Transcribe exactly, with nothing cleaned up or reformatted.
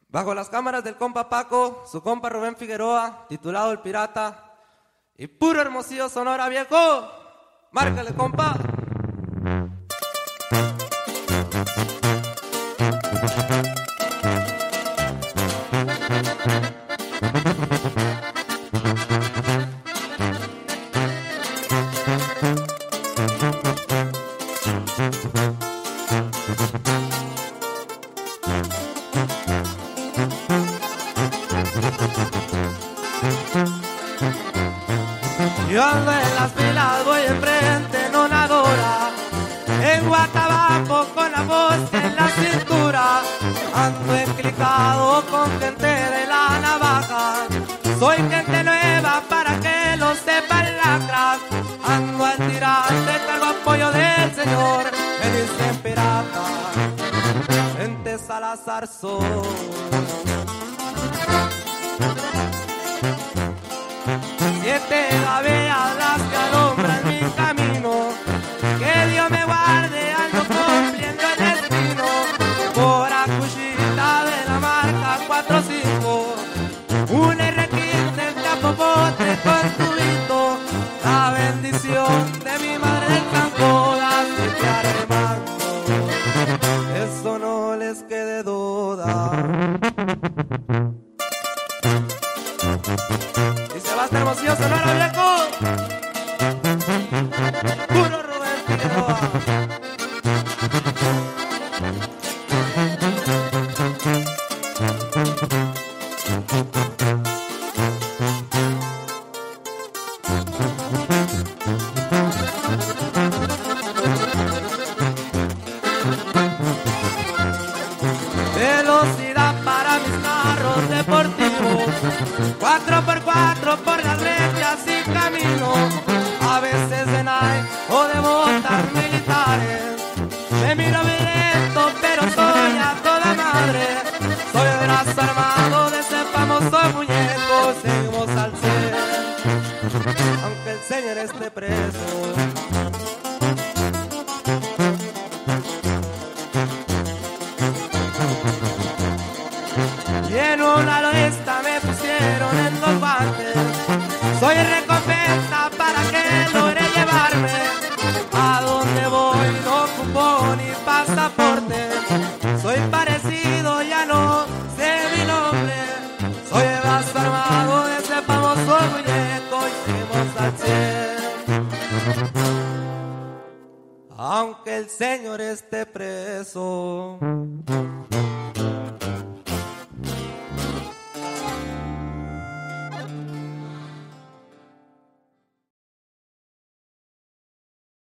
Bajo las cámaras del compa Paco, su compa Rubén Figueroa, titulado El Pirata, y puro Hermosillo, Sonora, viejo. Márcale, compa. Yo ando en las filas, voy enfrente en una dura, en Guatabaco con la voz en la cintura, ando enclicado con gente de la navaja, soy gente nueva para que lo sepan lacras, ando al tirante, traigo apoyo del señor, me dicen pirata, gente Salazar soy. Siete gaveas las que alumbran mi camino, que Dios me guarde, ando cumpliendo el destino, por Acuchita de la marca cuatro cinco, un R quince, el capopote con tubito, la bendición de mi madre del campo, la siete armando, eso no les quede duda. Y se va hasta Hermosillo, Sonora, viejo. Puro Rubén Figueroa. Velocidad para mis carros deportivos, cuatro por cuatro por las rechas y camino, a veces de Nike o de botas militares. Me miro violento, pero soy a toda madre. Soy el brazo armado de ese famoso muñeco. Seguimos al cien, aunque el señor esté preso. Y en una lista me pusieron en dos guantes. Soy recompensa para que logre llevarme a donde voy, no ocupo ni pasaporte. Soy parecido, ya no sé mi nombre. Soy el brazo armado de ese famoso muñeco y seguimos al cien, aunque el señor esté preso.